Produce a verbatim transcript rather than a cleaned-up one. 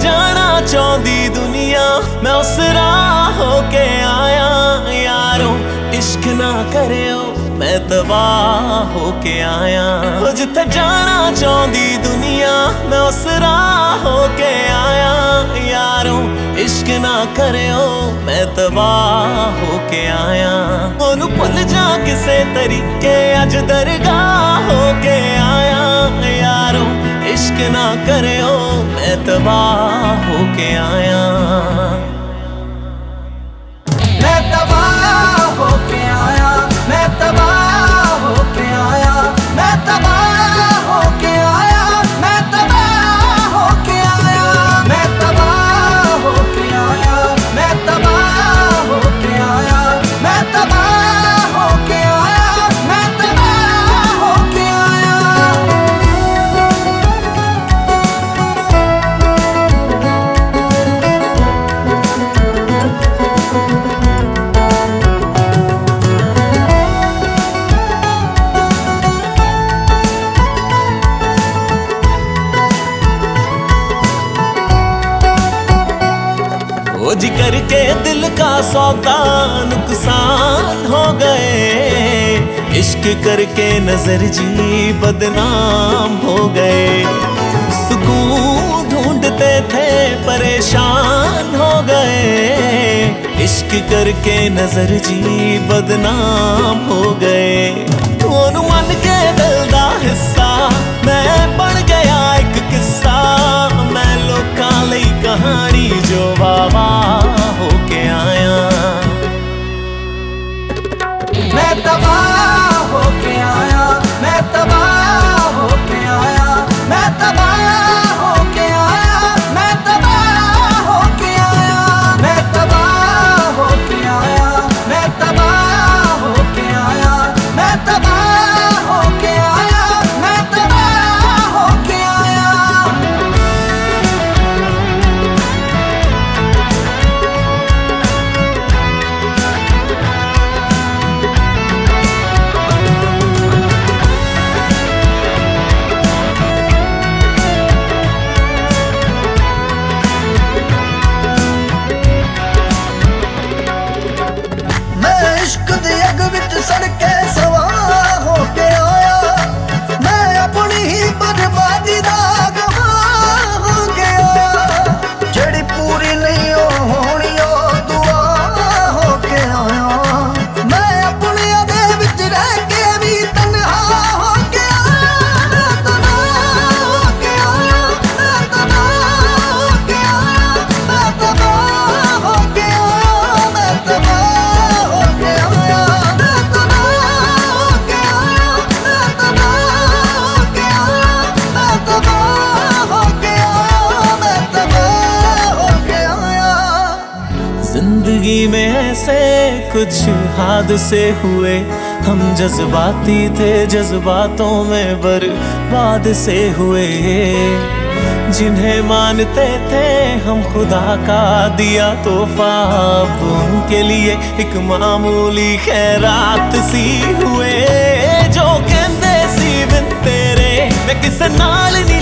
जाना चाहती दुनिया मैं उस राह होके आया यारों इश्क ना करियो मैं तबाह होके आया हो जिथे जाना चाहती दुनिया मैं उस राह होके आया यारों इश्क ना करियो मैं तबाह होके आया ओनू भुल जा किसे तरीके अज दरगाह होके आया यारों इश्क ना करियो मैं तबाह होके आया मैं तबाह होके आया मैं तबाह होके आया मैं तबाह होके आया मैं तबाह होके आया मैं तबाह होके आया मैं तबाह होके आया मैं तबाह होके आया मैं तबाह होके आया। ओ जी करके दिल का सौदा नुकसान हो गए इश्क करके नजर जी बदनाम हो गए सुकून ढूंढते थे परेशान हो गए इश्क करके नजर जी बदनाम हो गए ओनू मन के दिल दा हिस्सा मैं बन गया एक किस्सा मैं लोकां लई कहानी जो वावा होके आया मैं तबाह होके आया मैं तबाह होके आया मैं तबाह होके आया मैं तबाह होके आया मैं तबाह होके आया मैं तबाह होके आया मैं तबाह होके आया मैं तबाह होके आया। इश्क दे अग विच सड़के सवार होके आया मैं अपनी ही बर्बादी दा गवाह होके आया जेड़ी पूरी नहीं होनी ओ दुआ होके आया मैं अपने दे विच रह के भी तन्हा होके आया तबाह होके आया तबाह होके आया तबाह होके आया मैं तबाह जिंदगी में ऐसे कुछ हादसे हुए हम जज्बाती थे जज्बातों में बर्बाद से हुए जिन्हें मानते थे हम खुदा का दिया तोहफा अब उनके लिए एक मामूली खैरात सी हुए जो कहते सी बिन तेरे मैं किस नाल नहीं